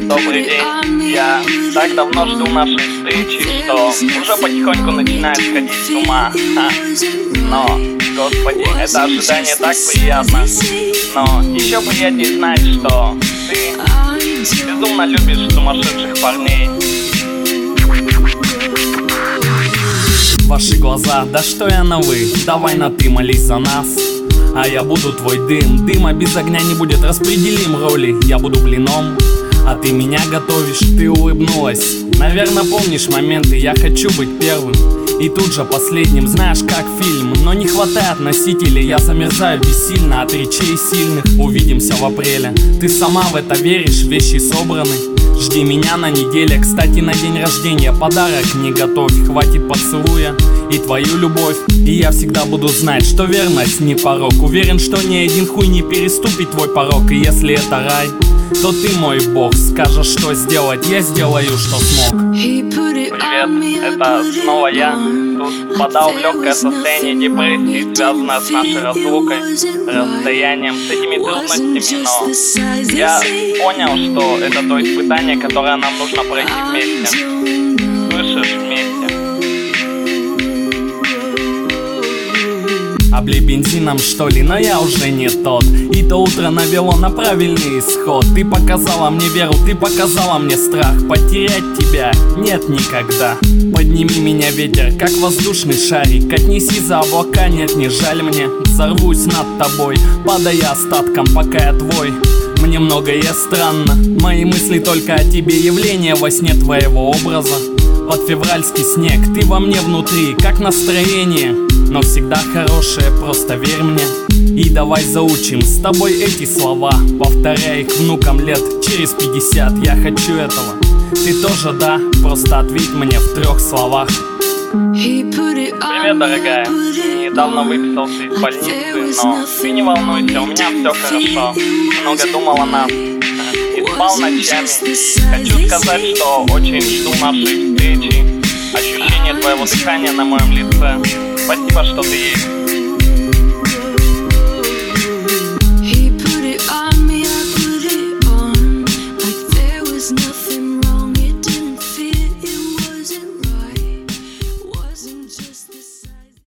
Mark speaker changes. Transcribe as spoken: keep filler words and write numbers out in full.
Speaker 1: Добрый день, я так давно жду нашей встречи, что уже потихоньку начинает сходить с ума. Ха. Но, господи, это ожидание так приятно. Но еще приятнее знать, что ты безумно любишь сумасшедших парней.
Speaker 2: Ваши глаза, да что я на вы, давай на ты, молись за нас. А я буду твой дым, дыма без огня не будет, распределим роли. Я буду блином, а ты меня готовишь. Ты улыбнулась, наверное помнишь моменты. Я хочу быть первым и тут же последним. Знаешь, как фильм, но не хватает носителей. Я замерзаю бессильно от речей сильных. Увидимся в апреле, ты сама в это веришь, вещи собраны. Жди меня на неделе, кстати, на день рождения подарок не готовь. Хватит поцелуя и твою любовь, и я всегда буду знать, что верность не порок. Уверен, что ни один хуй не переступит твой порог. И если это рай, то ты мой бог. Скажешь, что сделать, я сделаю, что смог.
Speaker 1: Привет, это снова я. Тут впадал в легкое состояние депрессии, связанное с нашей разлукой, расстоянием, с этими трудностями, но я понял, что это то испытание, которое нам нужно пройти вместе. Слышишь, вместе.
Speaker 2: Облей бензином, что ли, но я уже не тот. И то утро навело на правильный исход. Ты показала мне веру, ты показала мне страх. Потерять тебя нет никогда. Подними меня, ветер, как воздушный шарик. Отнеси за облака, нет, не жаль мне. Взорвусь над тобой, падая остатком, пока я твой. Мне многое странно, мои мысли только о тебе. Явление во сне твоего образа. Под февральский снег, ты во мне внутри, как настроение, но всегда хорошее, просто верь мне. И давай заучим с тобой эти слова, повторяй их внукам лет через пятьдесят. Я хочу этого, ты тоже, да? Просто ответь мне в трех словах.
Speaker 1: Привет, дорогая, недавно выписался из больницы, но ты не волнуйся, у меня все хорошо. Много думал о нас и спал ночами. Хочу сказать, что очень жду нашей встречи. Ощущение твоего дыхания на моем лице. Спасибо, что ты есть.